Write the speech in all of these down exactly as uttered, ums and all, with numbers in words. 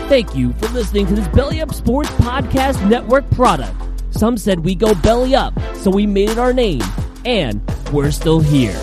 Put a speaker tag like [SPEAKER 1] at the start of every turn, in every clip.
[SPEAKER 1] Thank you for listening to this Belly Up Sports Podcast Network product. Some said we go belly up, so we made it our name, and we're still here.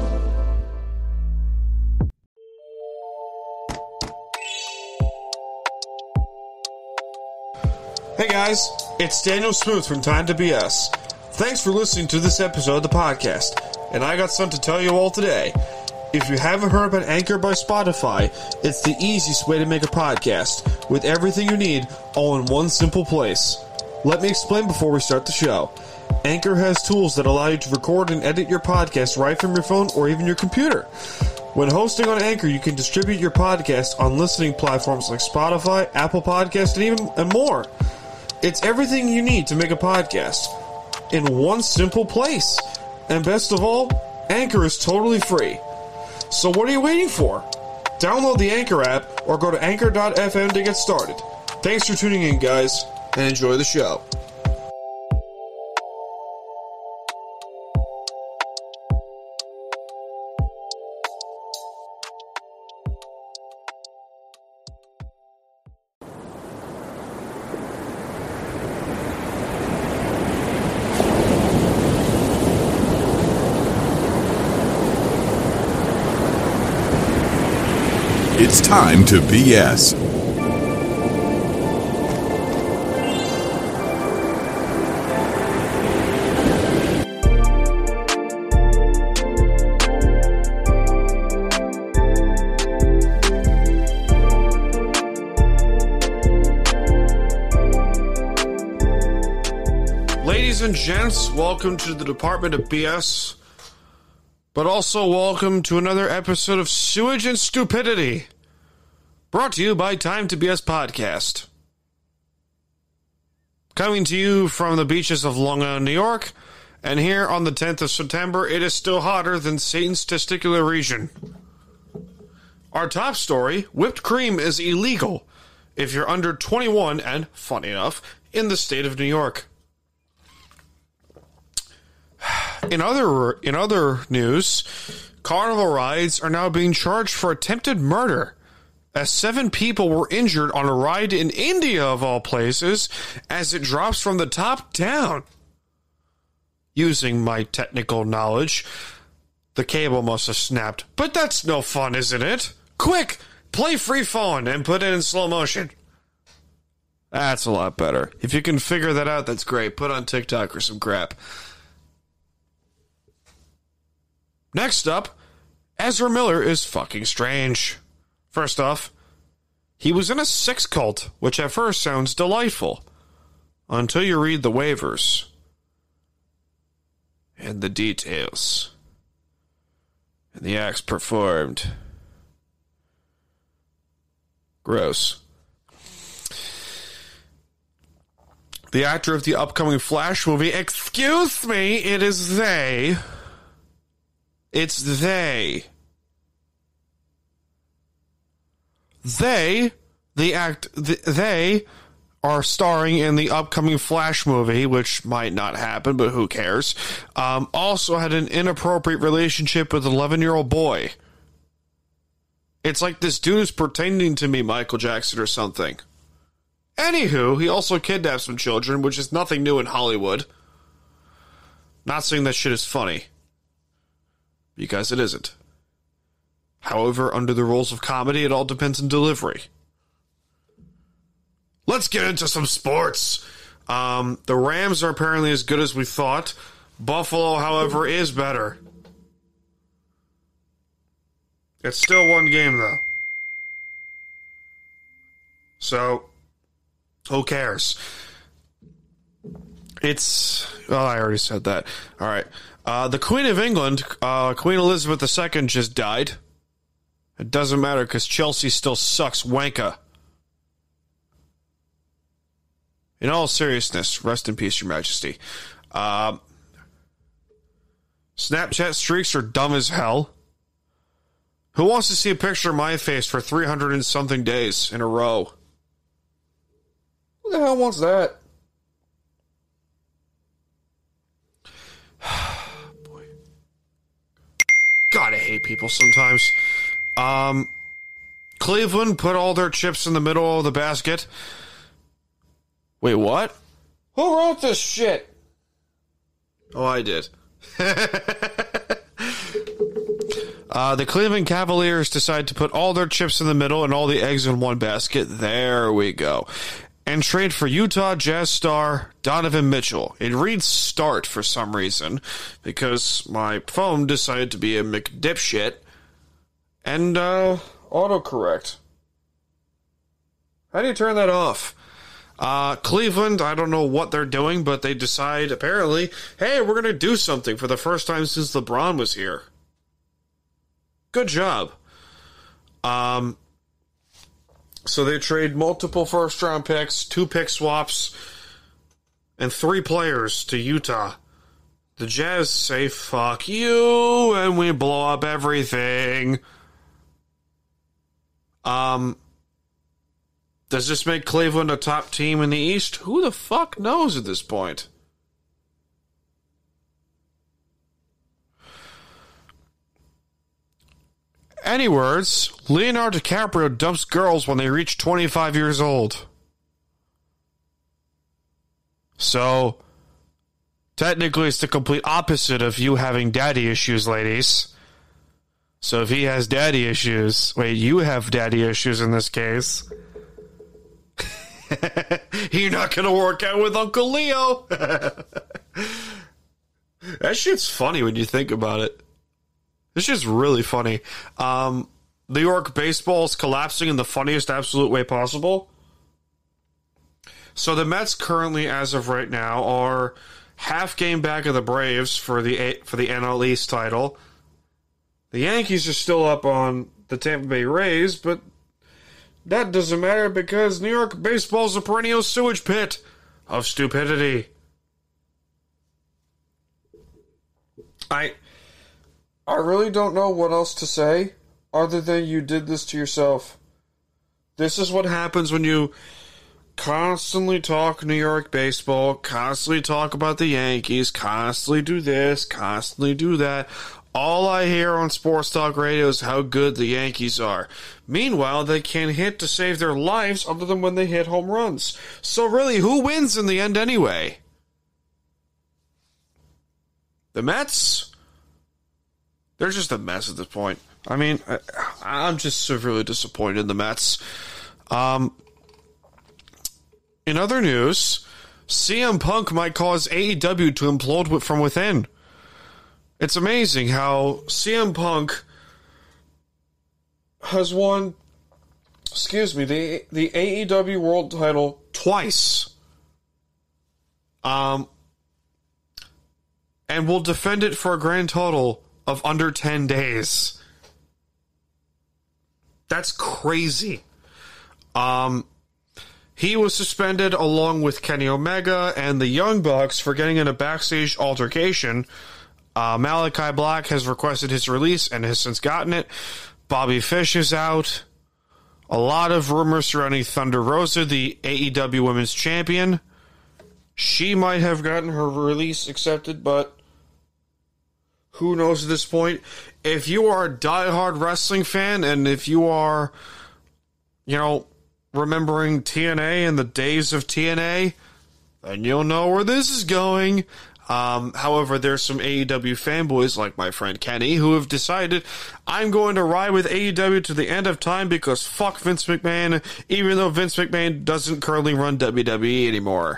[SPEAKER 2] Hey guys, it's Daniel Smooth from Time to B S. Thanks for listening to this episode of the podcast, and I got something to tell you all today. If you haven't heard about Anchor by Spotify, it's the easiest way to make a podcast, with everything you need all in one simple place. Let me explain before we start the show. Anchor has tools that allow you to record and edit your podcast right from your phone or even your computer. When hosting on Anchor, you can distribute your podcast on listening platforms like Spotify, Apple Podcasts, and even and more. It's everything you need to make a podcast in one simple place. And best of all, Anchor is totally free. So what are you waiting for? Download the Anchor app or go to anchor dot f m to get started. Thanks for tuning in, guys, and enjoy the show.
[SPEAKER 3] It's time to B S.
[SPEAKER 2] Ladies and gents, welcome to the Department of B S, but also welcome to another episode of Sewage and Stupidity, brought to you by Time to B S Podcast. Coming to you from the beaches of Long Island, New York, and here on the tenth of September, it is still hotter than Satan's testicular region. Our top story, whipped cream is illegal if you're under twenty-one and, funny enough, in the state of New York. In other in other news, carnival rides are now being charged for attempted murder, as seven people were injured on a ride in India, of all places, as it drops from the top down. Using my technical knowledge, the cable must have snapped. But that's no fun, isn't it? Quick, play Free Falling and put it in slow motion. That's a lot better. If you can figure that out, that's great. Put on TikTok or some crap. Next up, Ezra Miller is fucking strange. First off, he was in a sex cult, which at first sounds delightful, until you read the waivers and the details and the acts performed. Gross. The actor of the upcoming Flash movie, excuse me, it is they... It's they. They, the act, the, they are starring in the upcoming Flash movie, which might not happen, but who cares? Um, also had an inappropriate relationship with an eleven-year-old boy. It's like this dude is pretending to be Michael Jackson or something. Anywho, he also kidnapped some children, which is nothing new in Hollywood. Not saying that shit is funny, because it isn't. However, under the rules of comedy, it all depends on delivery. Let's get into some sports. Um, the Rams are apparently as good as we thought. Buffalo, however, is better. It's still one game, though. So, who cares? It's... Oh, I already said that. All right. Uh, the Queen of England, uh, Queen Elizabeth the Second, just died. It doesn't matter because Chelsea still sucks wanka. In all seriousness, rest in peace, Your Majesty. Uh, Snapchat streaks are dumb as hell. Who wants to see a picture of my face for three hundred and something days in a row? Who the hell wants that? God, I hate people sometimes. Um, Cleveland put all their chips in the middle of the basket. Wait, what? Who wrote this shit? Oh, I did. uh, the Cleveland Cavaliers decide to put all their chips in the middle and all the eggs in one basket. There we go. And trade for Utah Jazz star Donovan Mitchell. It reads start for some reason because my phone decided to be a McDipshit and uh, autocorrect. How do you turn that off? Uh, Cleveland, I don't know what they're doing, but they decide apparently, hey, we're going to do something for the first time since LeBron was here. Good job. Um... So they trade multiple first-round picks, two pick swaps, and three players to Utah. The Jazz say, fuck you, and we blow up everything. Um, does this make Cleveland a top team in the East? Who the fuck knows at this point? Any words, Leonardo DiCaprio dumps girls when they reach twenty-five years old. So, technically it's the complete opposite of you having daddy issues, ladies. So if he has daddy issues, wait, you have daddy issues in this case. You're not going to work out with Uncle Leo. That shit's funny when you think about it. This is really funny. Um, New York baseball is collapsing in the funniest absolute way possible. So the Mets currently, as of right now, are half game back of the Braves for the for the N L East title. The Yankees are still up on the Tampa Bay Rays, but that doesn't matter because New York baseball is a perennial sewage pit of stupidity. I... I really don't know what else to say other than you did this to yourself. This is what happens when you constantly talk New York baseball, constantly talk about the Yankees, constantly do this, constantly do that. All I hear on sports talk radio is how good the Yankees are. Meanwhile, they can't hit to save their lives other than when they hit home runs. So really, who wins in the end anyway? The Mets? They're just a mess at this point. I mean, I, I'm just severely disappointed in the Mets. Um, in other news, C M Punk might cause A E W to implode from within. It's amazing how C M Punk has won, excuse me, the the A E W World title twice. Um, and will defend it for a grand total of under ten days. That's crazy. Um, he was suspended along with Kenny Omega and the Young Bucks for getting in a backstage altercation. Uh, Malachi Black has requested his release and has since gotten it. Bobby Fish is out. A lot of rumors surrounding Thunder Rosa, the A E W Women's Champion. She might have gotten her release accepted, but who knows at this point? If you are a diehard wrestling fan, and if you are, you know, remembering T N A and the days of T N A, then you'll know where this is going. Um, however, there's some A E W fanboys like my friend Kenny who have decided I'm going to ride with A E W to the end of time because fuck Vince McMahon, even though Vince McMahon doesn't currently run W W E anymore.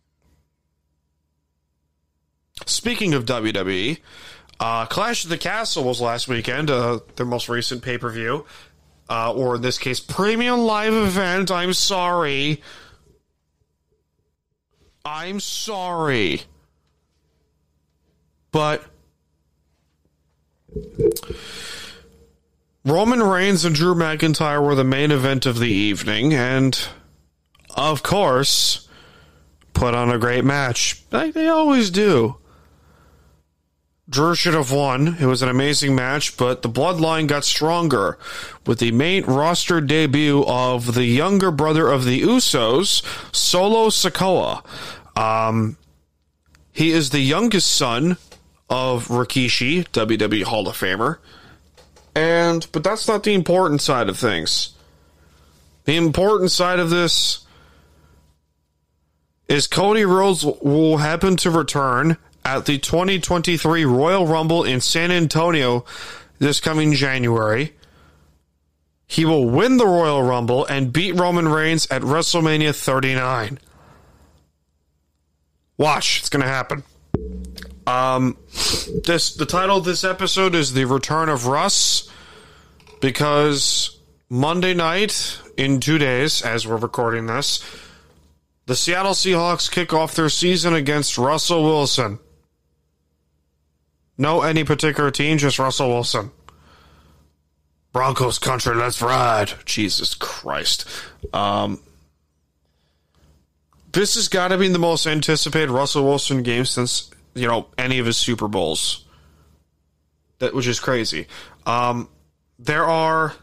[SPEAKER 2] Speaking of W W E, Uh, Clash of the Castle was last weekend, uh, their most recent pay-per-view. Uh, or in this case, premium live event. I'm sorry. I'm sorry. But Roman Reigns and Drew McIntyre were the main event of the evening, and of course, put on a great match. Like they always do. Drew should have won. It was an amazing match, but the bloodline got stronger with the main roster debut of the younger brother of the Usos, Solo Sikoa. Um, he is the youngest son of Rikishi, W W E Hall of Famer. And, but that's not the important side of things. The important side of this is Cody Rhodes will happen to return at the twenty twenty-three Royal Rumble in San Antonio this coming January. He will win the Royal Rumble and beat Roman Reigns at WrestleMania thirty-nine. Watch, it's going to happen. Um, this the title of this episode is The Return of Russ, because Monday night, in two days, as we're recording this, the Seattle Seahawks kick off their season against Russell Wilson. No any particular team, just Russell Wilson. Broncos country, let's ride. Jesus Christ. Um, this has got to be the most anticipated Russell Wilson game since, you know, any of his Super Bowls. That, which is crazy. Um, there are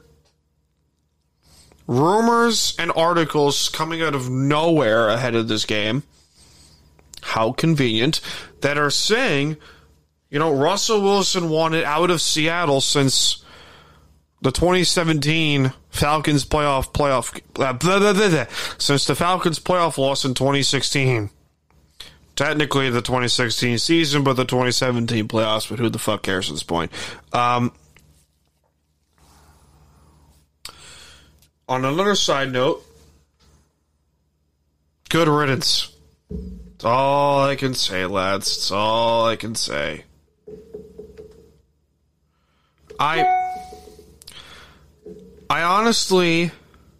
[SPEAKER 2] rumors and articles coming out of nowhere ahead of this game. How convenient. That are saying, you know, Russell Wilson wanted out of Seattle since the twenty seventeen Falcons playoff playoff blah, blah, blah, blah, blah, since the Falcons playoff loss in twenty sixteen. Technically the twenty sixteen season, but the twenty seventeen playoffs, but who the fuck cares at this point? Um, on another side note, good riddance. That's all I can say, lads. That's all I can say. I... I honestly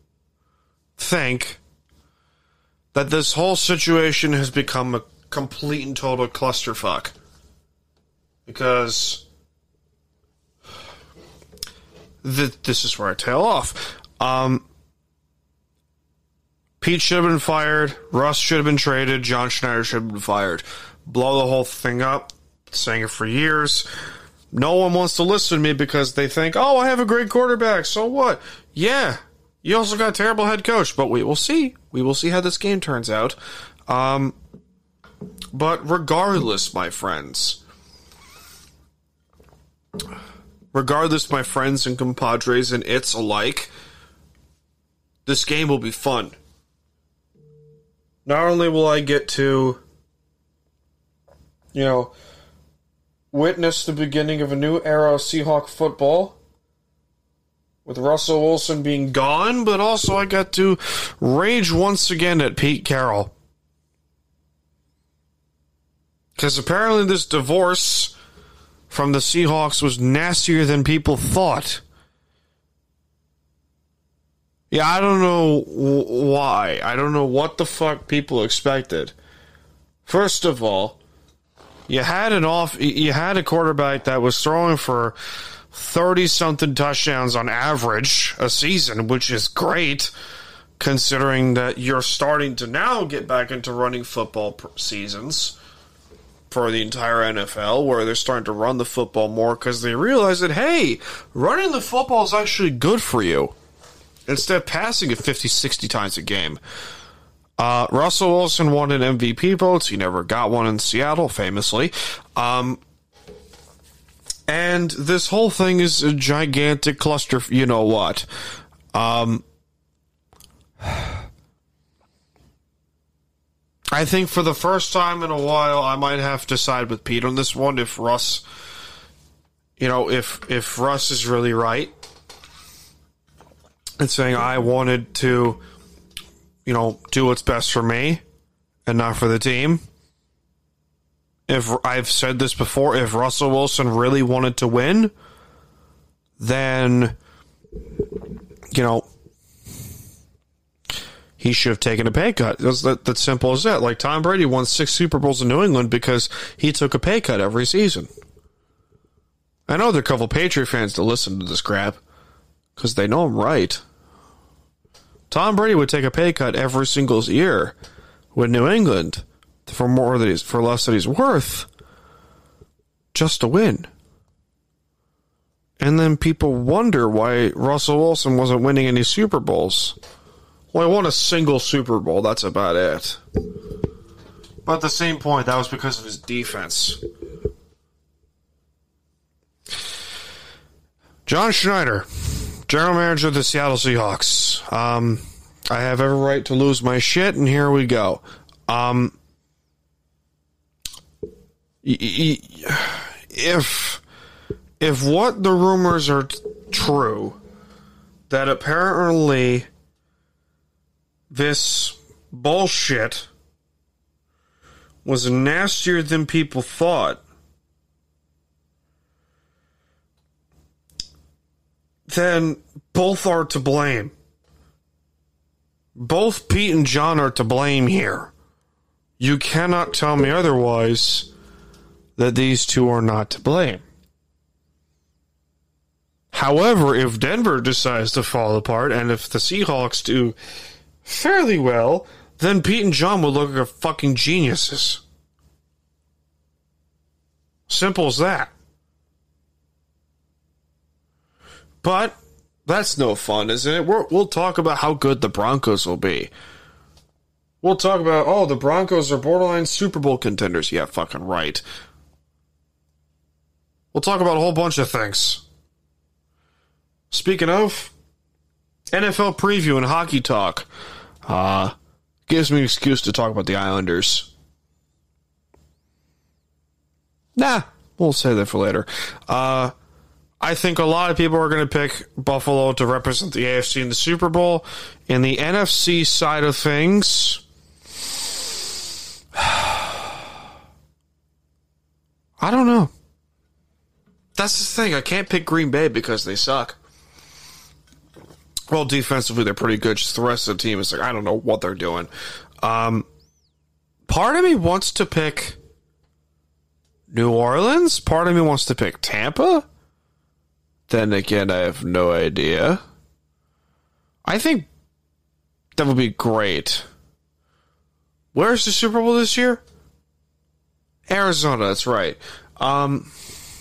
[SPEAKER 2] think that this whole situation has become a complete and total clusterfuck. Because th- this is where I tail off. Um, Pete should have been fired. Russ should have been traded. John Schneider should have been fired. Blow the whole thing up. Been saying it for years. No one wants to listen to me because they think, oh, I have a great quarterback, so what? Yeah, you also got a terrible head coach, but we will see. We will see how this game turns out. Um, but regardless, my friends, regardless, my friends and compadres and its alike, this game will be fun. Not only will I get to, you know, witness the beginning of a new era of Seahawk football with Russell Wilson being gone, but also I got to rage once again at Pete Carroll. Because apparently this divorce from the Seahawks was nastier than people thought. Yeah, I don't know why. I don't know what the fuck people expected. First of all, You had an off. You had a quarterback that was throwing for thirty-something touchdowns on average a season, which is great, considering that you're starting to now get back into running football seasons for the entire N F L, where they're starting to run the football more because they realize that, hey, running the football is actually good for you instead of passing it fifty, sixty times a game. Uh, Russell Wilson wanted M V P votes. He never got one in Seattle, famously. Um, and this whole thing is a gigantic cluster, you know what. Um, I think for the first time in a while, I might have to side with Pete on this one. If Russ, you know, if, if Russ is really right and saying I wanted to, you know, do what's best for me and not for the team. If I've said this before, if Russell Wilson really wanted to win, then, you know, he should have taken a pay cut. That's that, that's simple as that. Like Tom Brady won six Super Bowls in New England because he took a pay cut every season. I know there are a couple Patriot fans that listen to this crap because they know I'm right. Tom Brady would take a pay cut every single year with New England for more than he's, for less than he's worth, just to win. And then people wonder why Russell Wilson wasn't winning any Super Bowls. Well, he won a single Super Bowl. That's about it. But at the same point, that was because of his defense. John Schneider. General manager of the Seattle Seahawks. Um, I have every right to lose my shit, and here we go. Um, if if what the rumors are t- true, that apparently this bullshit was nastier than people thought, then both are to blame. Both Pete and John are to blame here. You cannot tell me otherwise that these two are not to blame. However, if Denver decides to fall apart, and if the Seahawks do fairly well, then Pete and John will look like fucking geniuses. Simple as that. But that's no fun, isn't it? We're, we'll talk about how good the Broncos will be. We'll talk about, oh, the Broncos are borderline Super Bowl contenders. Yeah, fucking right. We'll talk about a whole bunch of things. Speaking of, N F L preview and hockey talk. Uh, gives me an excuse to talk about the Islanders. Nah, we'll save that for later. Uh, I think a lot of people are going to pick Buffalo to represent the A F C in the Super Bowl. In the N F C side of things, I don't know. That's the thing. I can't pick Green Bay because they suck. Well, defensively, they're pretty good. Just the rest of the team is like, I don't know what they're doing. Um, part of me wants to pick New Orleans. Part of me wants to pick Tampa. Then again, I have no idea. I think that would be great. Where's the Super Bowl this year? Arizona, that's right. Um,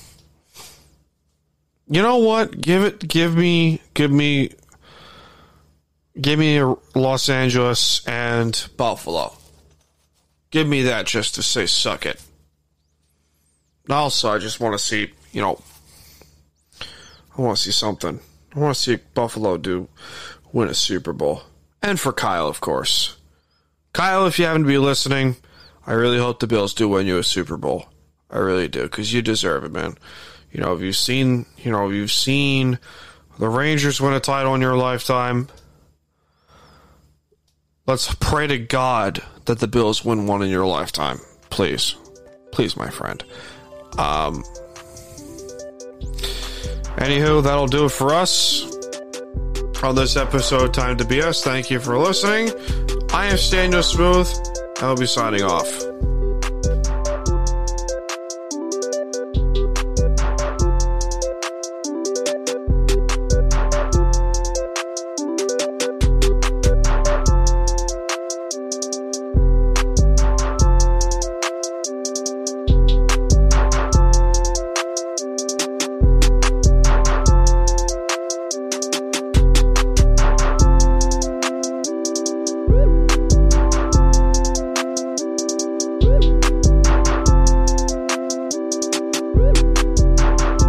[SPEAKER 2] you know what? Give it, give me, give me, give me Los Angeles and Buffalo. Give me that just to say suck it. Also, I just want to see, you know, I want to see something. I want to see Buffalo do win a Super Bowl. And for Kyle, of course. Kyle, if you happen to be listening, I really hope the Bills do win you a Super Bowl. I really do, because you deserve it, man. You know, if you've seen, you know, if you've seen the Rangers win a title in your lifetime, let's pray to God that the Bills win one in your lifetime. Please. Please, my friend. Um... Anywho, that'll do it for us on this episode, Time to B S. Thank you for listening. I am Daniel Smooth. I'll be signing off.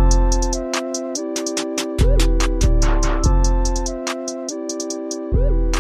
[SPEAKER 4] Woo!